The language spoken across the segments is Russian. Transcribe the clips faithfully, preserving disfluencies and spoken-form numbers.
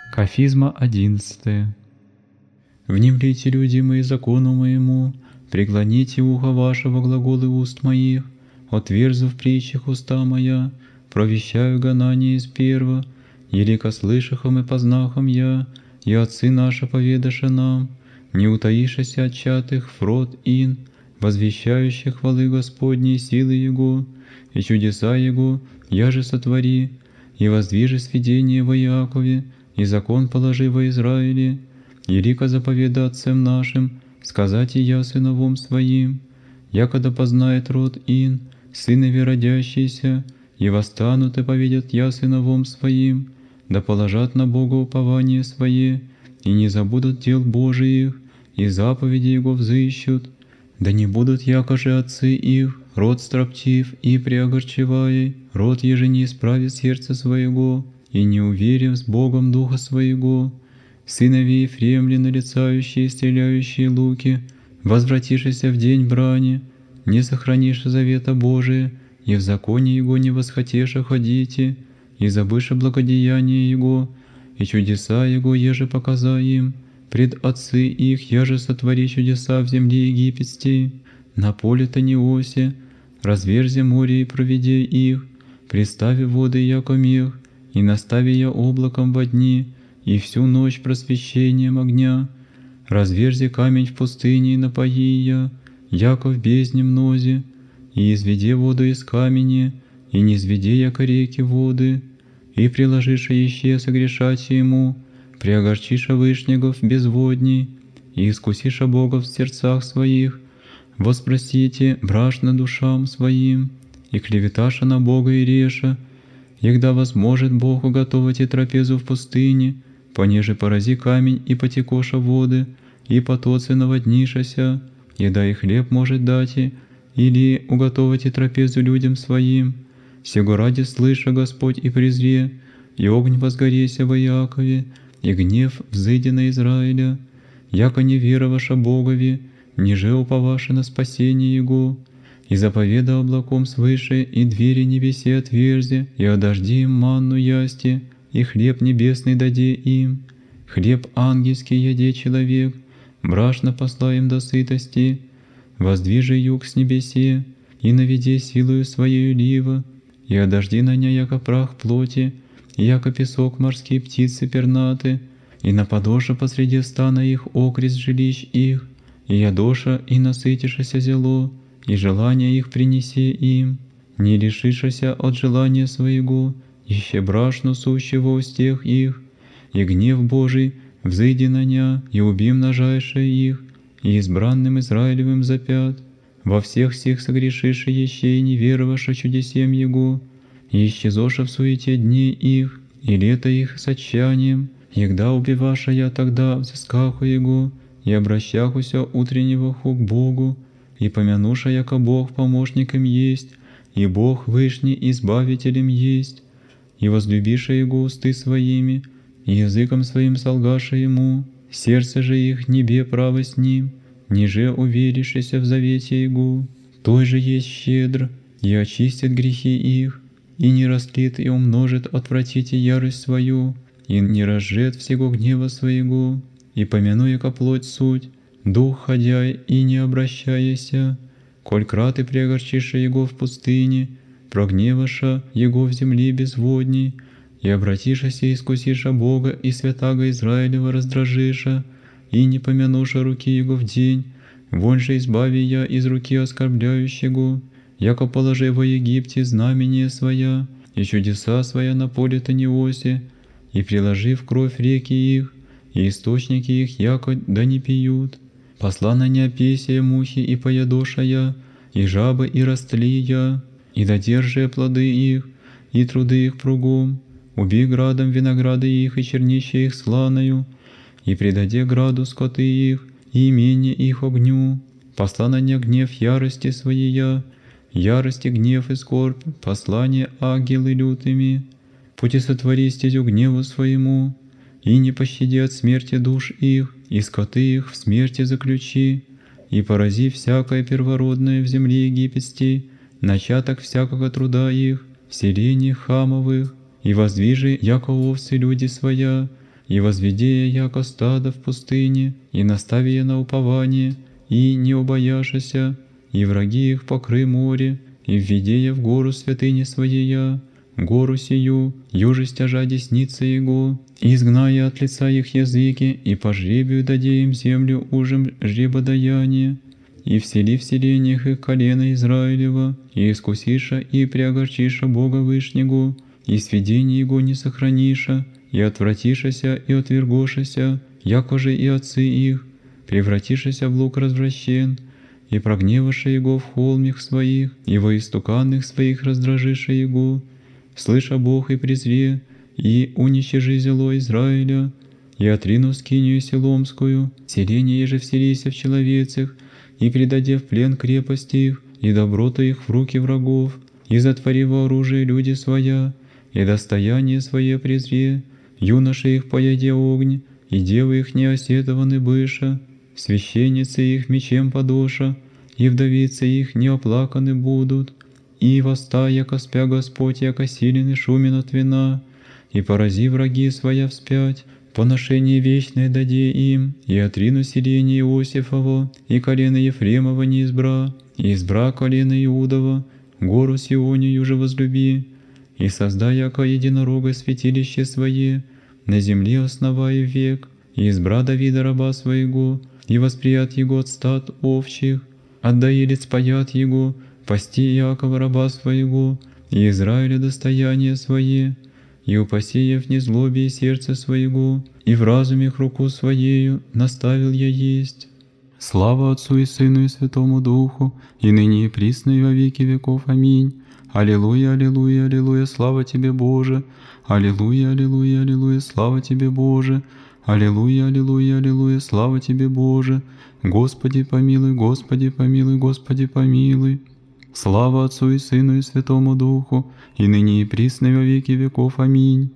Кафизма одиннадцатая. Внемлите, люди мои, закону моему, преклоните ухо вашего глаголы уст моих, отверзу в притчах уста моя, провещаю гонание из перва, елико слышахом и познахом я, и отцы наши поведаша нам, не утаишася от чатых фрод ин, возвещающих хвалы Господней силы Его, и чудеса Его, я же сотвори, и воздвижи сведение во Иакове, и закон положи во Израиле, елико заповеда отцам нашим, сказать и я сыновом своим, якогда познает род ин, сынови родящиеся, и восстанут и поведят я сыновом своим, да положат на Бога упование свое, и не забудут дел Божиих, и заповеди Его взыщут, да не будут якоже отцы их, род строптив и преогорчевая, род еже не исправит сердце своего, и не уверив с Богом духа своего, сынови Ефремли, нарицающие и стреляющие луки, возвратишься в день брани, не сохранишь завета Божия, и в законе Его не восхотеша ходите, и забыша благодеяние Его, и чудеса Его еже показа им, пред отцы их яже сотвори чудеса в земле египетской, на поле Таниосе, разверзи море и проведи их, пристави воды яко мех, и настави я облаком во дни, и всю ночь просвещением огня, разверзи камень в пустыне и напои я, яко в бездне мнозе, и изведи воду из камени, и не изведи яко реки воды, и приложиша еще согрешать ему, приогорчиша вышнегов безводней, и искусиша Бога в сердцах своих, воспросите брашно душам своим, и клеветаша на Бога и реша, егда возможет Бог уготовать и трапезу в пустыне, понеже порази камень и потекоша воды, и потоцы наводнишася, еда и хлеб может дать, и, или уготовать и трапезу людям своим, сего ради слыша Господь и презре, и огонь возгореся во Иакове, и гнев взыди на Израиля, яко не вероваша Богови, ниже уповаша на спасение Его, и заповеда облаком свыше, и двери небесе отверзи, и одожди им манну ясти, и хлеб небесный даде им, хлеб ангельский яде человек, брашно посла им до сытости, воздвижи юг с небесе, и наведи силою своею лива, и одожди на ня яко прах плоти, яко песок морские птицы пернаты, и нападоша посреди стана их окрест жилищ их, и ядоша и насытишася зело, и желания их принеси им, не лишишася от желания своего, ище брашну сущего устех их, и гнев Божий взыди на ня, и уби множайше их, и избранным Израилевым запят, во всех сих согрешиши еще и не вероваша чудесем Его, и исчезоша в суете дней их, и лето их с отчаянием, егда убиваша я тогда взыскаху Его, и обращахуся утреннего ху к Богу, и помянуша, яко Бог помощником есть, и Бог вышний избавителем есть, и возлюбиша Его усты своими, и языком своим солгаша Ему, сердце же их небе право с Ним, ниже уверишься в завете Его, той же есть щедр, и очистит грехи их, и не растлит и умножит отвратите ярость свою, и не разжет всего гнева своего, и помяну яко плоть суть, дух ходяй и не обращаяся, коль краты преогорчиша Его в пустыне, прогневаша Его в земле безводней, и обратишася и искусиша Бога и святаго Израилева раздражиша, и не помянуша руки Его в день, вон же избави я из руки оскорбляющего, яко положи во Египте знамение своя, и чудеса своя на поле Таниосе, и приложи в кровь реки их, и источники их яко да не пьют. Посла на неопесие мухи и поядоша я, и жабы и растли я, и додержи плоды их, и труды их пругом, убей градом винограды их и чернище их сланою, и предаде граду скоты их, и имение их огню. Посла на ня гнев ярости своей, ярости гнев и скорбь, послание ангелы лютыми, пути сотвори стезю гневу своему, и не пощади от смерти душ их, и скоты их в смерти заключи, и порази всякое первородное в земле египетской, начаток всякого труда их, в селениях хамовых, и воздвижи, яко овцы люди своя, и возведи я яко стадо в пустыне, и настави я на упование, и не убояшися, и враги их покры море, и введи я в гору святыни своея, гору сию, юже стяжа десница его, изгная от лица их языки, и по жребию даде им землю ужем жребодаяние, и всели в селениях их колено Израилева, и искусиша и преогорчиша Бога Вышнего, и сведение Его не сохраниша, и отвратишася и отвергошася, яко же и отцы их, превратишася в лук развращен, и прогневаша Его в холмих своих, и во истуканных своих раздражиша Его, слыша Бог и презре, и уничижи зело Израиля, и отрину скинию селомскую, селение же вселися в человецах, и предаде в плен крепости их, и доброта их в руки врагов, и затвори вооружие люди своя, и достояние свое презре, юноши их поеде огонь, и девы их неосетованы быша, священницы их мечем подоша, и вдовицы их не оплаканы будут, и востай, яко спя Господь, яко силен и шумен от вина, и порази враги своя вспять, поношение вечное даде им, и отрину селение Иосифово, и колено Ефремова не избра, и избра колено Иудова, гору Сионию же возлюби, и создай яко единорогое святилище свое, на земле основая век, и избра Давида раба своего, и восприят его от стад овчих, отдаилец паят его, пасти Иакова раба своего, и Израиля достояние свое, и упаси в незлобии сердце своего, и в разумех руку своею наставил я есть. Слава Отцу и Сыну и Святому Духу, и ныне и присно и во веки веков. Аминь. Аллилуйя, аллилуйя, аллилуйя, слава Тебе, Боже! Аллилуйя, аллилуйя, аллилуйя, слава Тебе, Боже! Аллилуйя, аллилуйя, аллилуйя, слава Тебе, Боже! Господи помилуй, Господи помилуй, Господи помилуй! Слава Отцу и Сыну и Святому Духу, и ныне и присно и во веки веков. Аминь.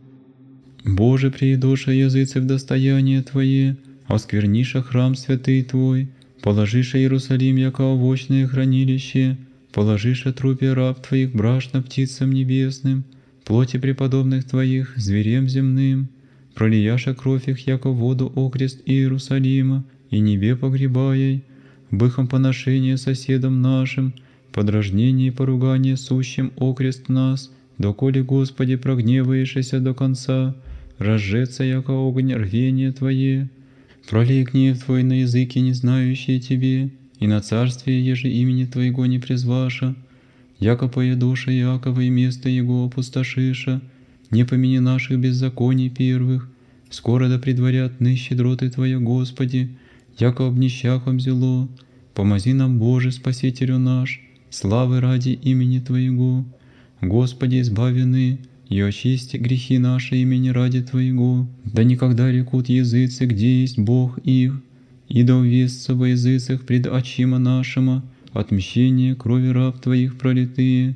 Боже, приидоша языцы в достояние Твое, оскверниша храм святый Твой, положиша Иерусалим, яко овощное хранилище, положиша трупе раб Твоих брашно птицам небесным, плоти преподобных Твоих зверем земным, пролияша кровь их, яко воду окрест Иерусалима, и небе погребаяй, быхом поношение соседам нашим, подражнение и поругание сущим окрест нас, доколе, Господи, прогневаешься до конца, разжеться, яко огонь рвение Твое, пролей гнев Твой на языки, не знающие Тебе, и на царствие, еже имени Твоего не призваша, яко поедуша Иакова и место Его опустошиша, не помяни наших беззаконий первых, скоро да предварят ны щедроты Твоя, Господи, яко обнищах обзело, помози нам, Боже, Спасителю наш, славы ради имени Твоего, Господи, избавины, и очисти грехи наши имени ради Твоего, да никогда рекут языцы, где есть Бог их, и да увестся во языцах пред очима нашима отмщение крови раб Твоих пролитые,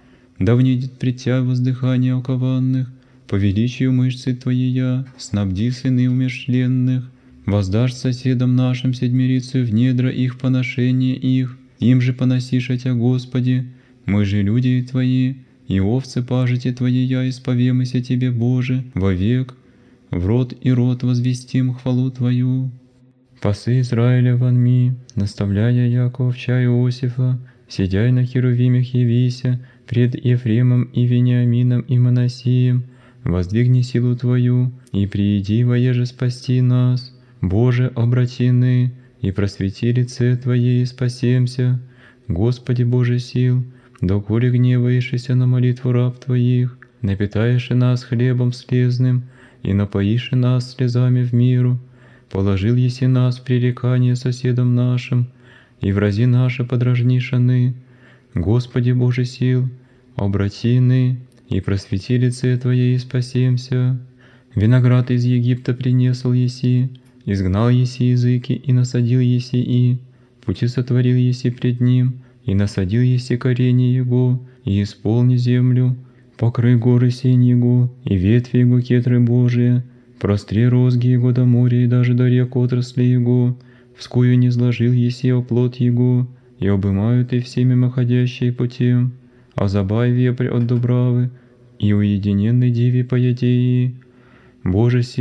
да внедет пред Тя воздыхание окованных, по величию мышцы Твоея, снабди сыны умершленных, воздашь соседам нашим седмирицу в недра их поношение их, им же поносиша Тя, Господи, мы же люди Твои, и овцы пажити Твоея исповемыся Тебе, Боже, вовек, в род и род возвестим хвалу Твою. Пасы Израиля вонми, наставляя яко овча Иосифа, сидяй на херувимях явися, пред Ефремом и Вениамином и Манасием, воздвигни силу Твою, и прииди воеже спасти нас, Боже, обратины, и просвети лице Твое, и спасемся, Господи Боже сил, доколе гневаешься на молитву раб Твоих, напитаешь нас хлебом слезным, и напоишь нас слезами в миру, положил еси нас в пререкание соседам нашим, и врази наши подражнишаны, Господи Боже сил, обратины, и просвети лице Твое, и спасемся. Виноград из Египта принесл еси, изгнал еси языки, и насадил еси и, пути сотворил еси пред ним, и насадил еси корени его, и исполни землю, покрой горы сень его, и ветви его кетры Божие, простри розги его до моря и даже до рек отрасли его, вскую не сложил еси оплот его, и обымают и все мимоходящие путем, а забай вепрь от дубравы, и уединенной деве поедеи. Боже сил,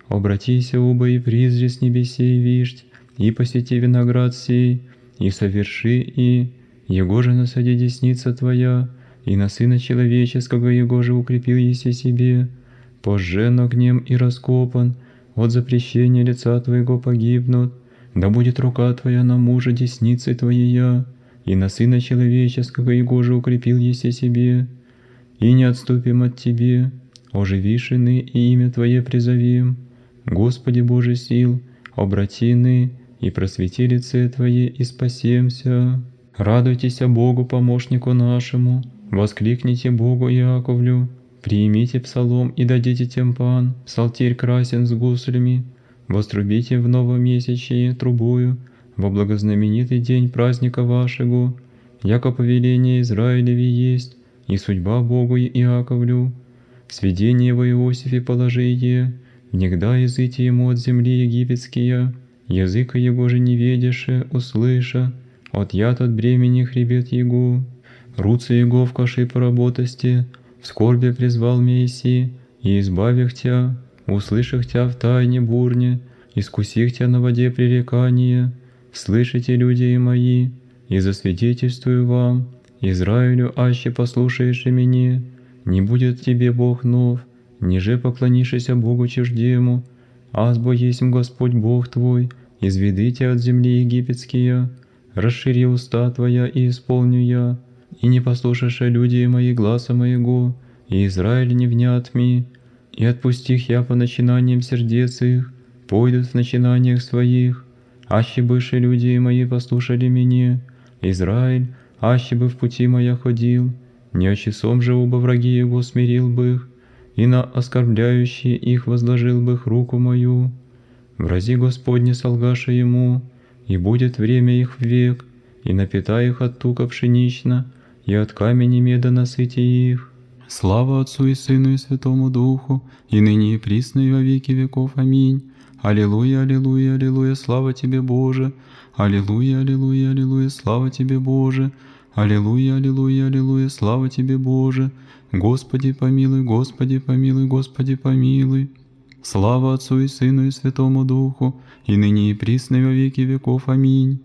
Обратися оба и призри с небесей вишть, и посети виноград сей, и соверши и, егоже насади десница Твоя, и на Сына Человеческого егоже укрепил еси себе, пожжен огнем и раскопан, от запрещения лица Твоего погибнут, да будет рука Твоя на мужа десницы Твоя, и на Сына Человеческого егоже укрепил еси себе, и не отступим от Тебе, оживишины и имя Твое призовем. Господи Боже сил, обратины и просвети лице Твое, и спасемся. Радуйтесь Богу, помощнику нашему, воскликните Богу Иаковлю, приимите псалом и дадите тимпан, псалтирь красен с гуслями, вострубите в новомесячие трубою, во благознаменитый день праздника вашего, яко повеление Израилеви есть, и судьба Богу Иаковлю, сведение во Иосифе положие, негда языки ему от земли египетские, языка его же не ведеше, услыша, от яд от бремени хребет его, руцы его в каши поработости, в скорбе призвал Месси, и избавих тя, услышах тя в тайне бурне, искусих тя на воде пререкания, слышите, люди мои, и засвидетельствую вам, Израилю, аще послушаешь меня, не будет тебе Бог нов, ниже поклонишься Богу чуждему, азбо есть Господь Бог твой, изведите от земли египетские, расшири уста твоя и исполню я, и не послушаешь люди мои гласа моего, и Израиль не внят ми, и отпустих я по начинаниям сердец их, пойдут в начинаниях своих, аще бывшие люди мои послушали меня, Израиль, аще бы в пути моя ходил, не очесом же оба враги его смирил бы их, и на оскорбляющие их возложил бы их руку мою. Врази Господне солгаша ему, и будет время их век, и напитай их от тука пшенично, и от камени меда насыти их. Слава Отцу и Сыну и Святому Духу, и ныне и присно и во веки веков. Аминь. Аллилуйя, аллилуйя, аллилуйя, слава Тебе, Боже! Аллилуйя, аллилуйя, аллилуйя, слава Тебе, Боже! Аллилуйя, аллилуйя, аллилуйя, слава Тебе, Боже! Господи помилуй, Господи помилуй, Господи помилуй! Слава Отцу и Сыну и Святому Духу, и ныне и присно и во веки веков. Аминь.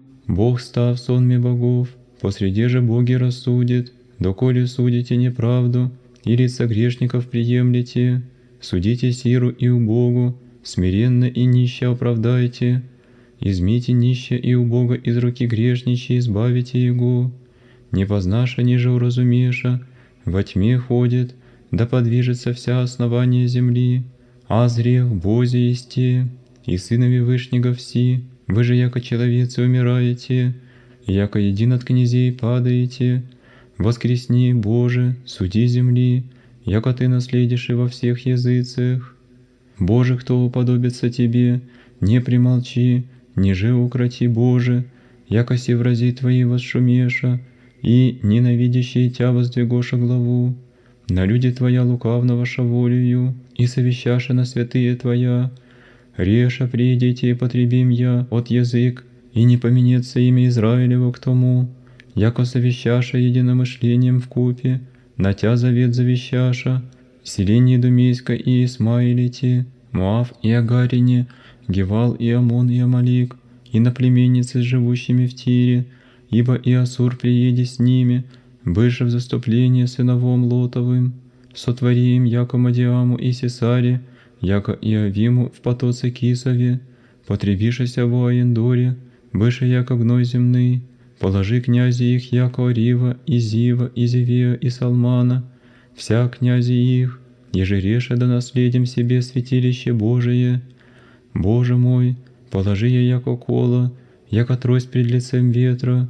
Бог став сонме богов, посреди же боги рассудит, доколе судите неправду, и лица грешников приемлете, судите сиру и убогу, смиренно и нище оправдайте, измите нище и убого из руки грешничьей, избавите его, не познаша, ниже уразумеша, во тьме ходит, да подвижется вся основание земли, а зрех Бозе есте, и сынови Вышнего все, вы же яко человецы умираете, яко един от князей падаете, воскресни, Боже, суди земли, яко Ты наследишь и во всех языцах. Боже, кто уподобится Тебе, не примолчи, ниже укроти, Боже, яко се врази Твои восшумеша, и ненавидящие Тя воздвигоша главу, на люди Твоя лукавного шаволию, и совещаша на святые Твоя, реша придите и потребим я от язык, и не поменется имя Израилева к тому, яко совещаша единомышлением вкупе, на Тя завет завещаша, селение Думейска и Исмаилите, Моав и Агарине, Гевал и Амон и Амалик, и на племенницы с живущими в Тире, ибо и Асур приеде с ними, быше в заступление сыновом Лотовым, сотвори им яко Мадиаму и Сесаре, яко Иовиму в потоце Кисове, потребишися во Аендоре, быше яко гной земный, положи князи их яко Орива, и Зива, и Зевея, и Салмана, вся князи их, еже реша да наследим себе святилище Божие. Боже мой, положи я яко кола, яко трость пред лицем ветра,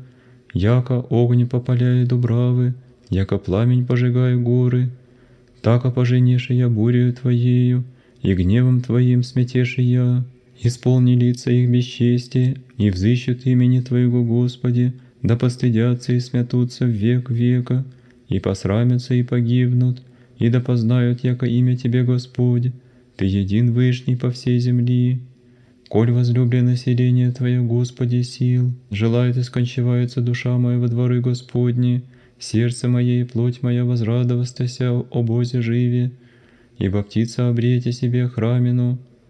яко огонь попаляет дубравы, яко пламень пожигая горы, тако поженеши я бурею Твоею, и гневом Твоим сметеши я, исполни лица их бесчестие, и взыщут имени Твоего, Господи, да постыдятся и смятутся в век века, и посрамятся и погибнут, и да познают, яко имя Тебе, Господь, Ты един вышний по всей земли. Коль возлюблено население Твое, Господи, сил, желает и скончивается душа моя во дворы Господни, сердце мое и плоть моя возрадовастася о Бозе живе, ибо птица обрете себе храмину,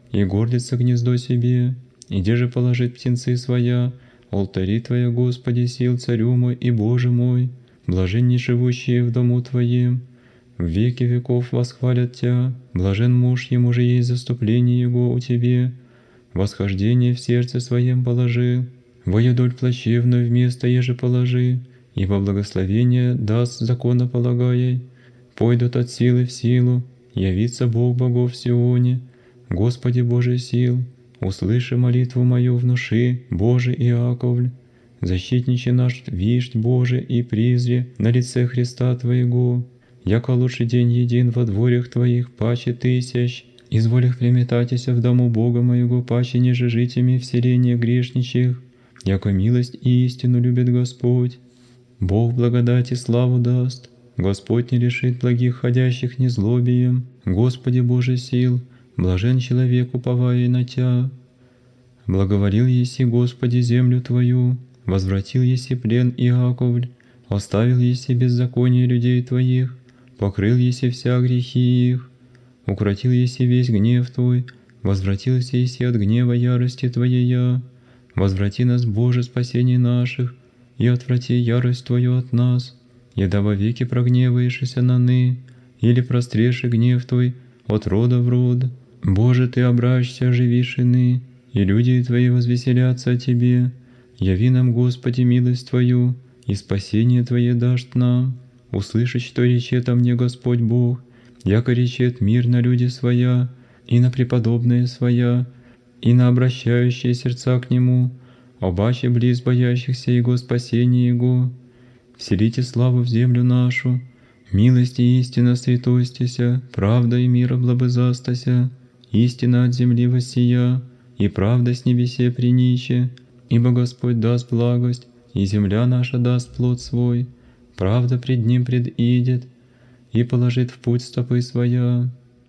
и гордится гнездо себе, и где же положить птенцы своя, алтари Твоя, Господи, сил, Царю мой и Боже мой, блаженни живущие в дому Твоем, в веки веков восхвалят Тя, блажен муж, ему же есть заступление его у Тебе, восхождение в сердце своем положи, воедоль плачевную вместо еже положи, ибо благословение даст законополагай, пойдут от силы в силу, явится Бог богов в Сионе, Господи Божий сил, услыши молитву мою, внуши, Боже Иаковль, защитниче наш вишь, Боже, и призре на лице Христа Твоего, яко лучший день един во дворях Твоих, паче тысяч, изволих приметатися в дому Бога моего, паче неже житями в селении грешничих, яко милость и истину любит Господь. Бог благодать и славу даст, Господь не лишит благих ходящих незлобием, Господи Боже сил, блажен человек, уповая на Тя. Благоволил еси, Господи, землю Твою, возвратил еси плен Иаковль, оставил еси беззаконие людей Твоих, покрыл еси вся грехи их, укротил еси весь гнев Твой, возвратился еси от гнева ярости Твоей, возврати нас, Боже, спасение наших, и отврати ярость Твою от нас, еда вовеки прогневаешься на ны, или простреши гнев Твой от рода в род. Боже, Ты обращься, оживишь ины, и люди Твои возвеселятся о Тебе. Яви нам, Господи, милость Твою, и спасение Твое дашь нам. Услышать, что речет о мне Господь Бог, яко речет мир на люди своя, и на преподобные своя, и на обращающие сердца к Нему, обаче близ боящихся Его спасения Его. Вселите славу в землю нашу, милость и истина святостися, правда и мир облобызастася, истина от земли воссия, и правда с небесе приниче, ибо Господь даст благость, и земля наша даст плод свой, правда пред Ним предидет, и положит в путь стопы своя.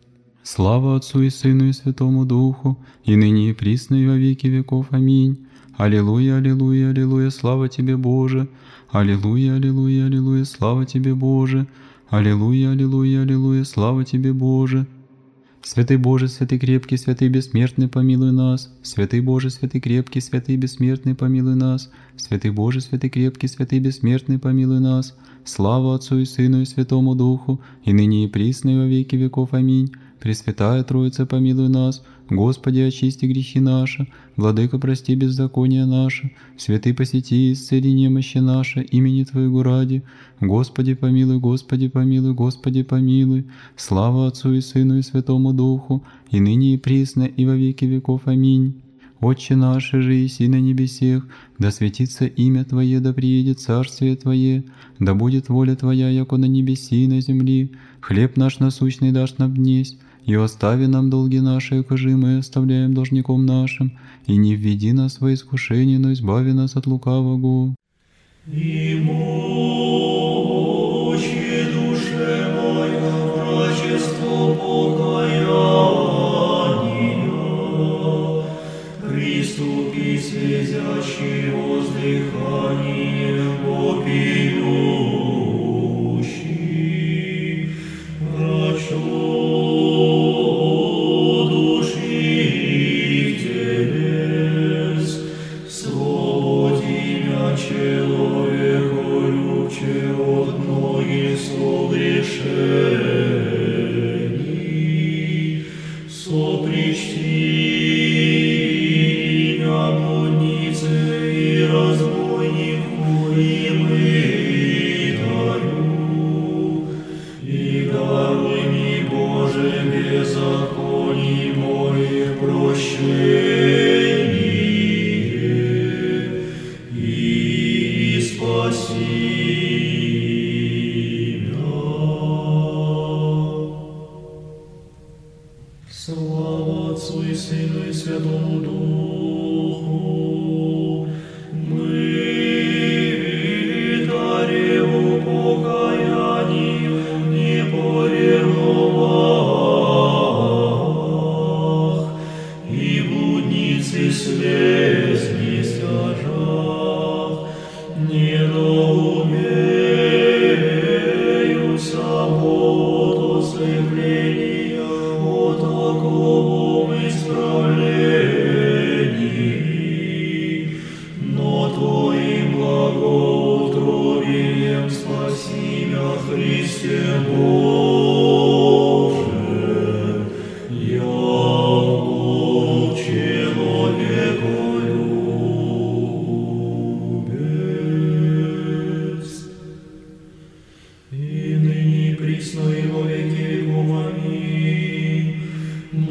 Слава Отцу и Сыну и Святому Духу, и ныне и присно и во веки веков. Аминь. Аллилуйя, аллилуйя, аллилуйя, слава Тебе, Боже! Аллилуйя, аллилуйя, аллилуйя, слава Тебе, Боже! Аллилуйя, аллилуйя, аллилуйя, слава Тебе, Боже! Святый Боже, святый крепкий, святый бессмертный, помилуй нас. Святый Боже, святый крепкий, святый бессмертный, помилуй нас. Святый Боже, святый крепкий, святый бессмертный, помилуй нас. Слава Отцу и Сыну и Святому Духу, и ныне и присно и во веки веков. Аминь. Пресвятая Троица, помилуй нас. Господи, очисти грехи наши. Владыка, прости беззакония наши. Святый, посети и исцели немощи наши, имени Твоего ради. Господи, помилуй, Господи, помилуй, Господи, помилуй. Слава Отцу и Сыну и Святому Духу, и ныне и присно и во веки веков. Аминь. Отче наш, же еси на небесех, да светится имя Твое, да приедет царствие Твое, да будет воля Твоя, яко на небеси и на земли. Хлеб наш насущный дашь нам днесь, и остави нам долги наши, якоже мы оставляем должником нашим, и не введи нас во искушение, но избави нас от лукавого. И мучи душе моя врачество покаяния, приступи слезящий воздыханием вопиющий, врачу Слава Отцу и Сыну и Святому Духу, мы дареву покаянию не поревновах, и блудницы слез не стяжах, не доумею собою ослепления от такого мы страх.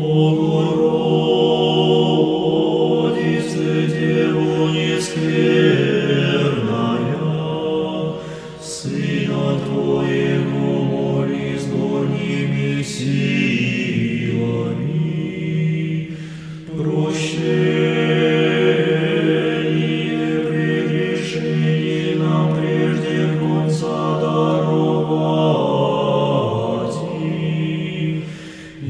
Богородице, Дева нескверная, Сына Твоего моли с горними силами, прощение прегрешений нам прежде конца даровать, и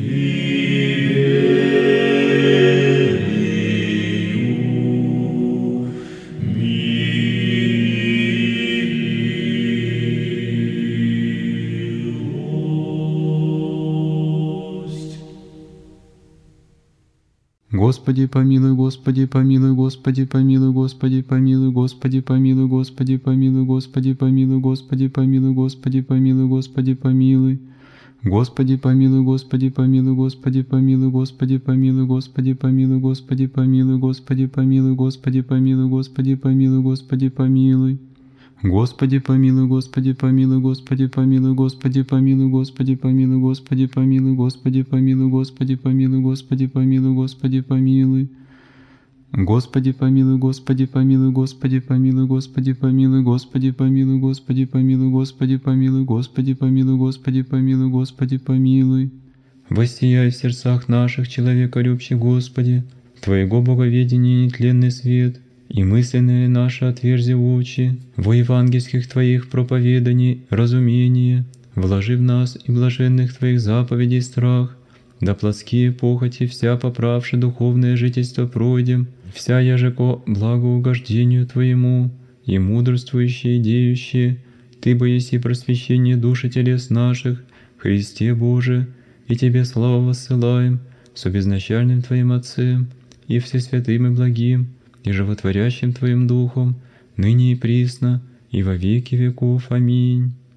Господи помилуй, Господи помилуй, Господи помилуй, Господи помилуй, Господи помилуй, Господи помилуй, Господи помилуй, Господи помилуй, Господи помилуй, Господи помилуй. Господи помилуй, Господи помилуй, Господи помилуй, Господи помилуй, Господи помилуй, Господи помилуй, Господи помилуй, Господи помилуй, Господи помилуй, Господи помилуй. Господи помилуй, Господи помилуй, Господи помилуй, Господи помилуй, Господи помилуй, Господи помилуй, Господи помилуй, Господи помилуй, Господи помилуй, Господи помилуй. Господи помилуй, Господи помилуй, Господи помилуй, Господи помилуй, Господи помилуй, Господи помилуй, Господи помилуй, Господи помилуй, Господи помилуй, Господи помилуй. Воссияй в сердцах наших, человеколюбче, Господи, Твоего боговедения нетленный свет, и мысленные наши отверзи очи, во евангельских Твоих проповеданий разумение, вложи в нас и блаженных Твоих заповедей страх, да плотские похоти вся поправши духовное жительство пройдем, вся яжеко благоугождению Твоему, и мудрствующие и деющие, Ты бы еси просвещение души телес наших, Христе Боже, и Тебе славу воссылаем, с обезначальным Твоим Отцем, и всесвятым и благим, и животворящим Твоим Духом, ныне и присно, и во веки веков. Аминь.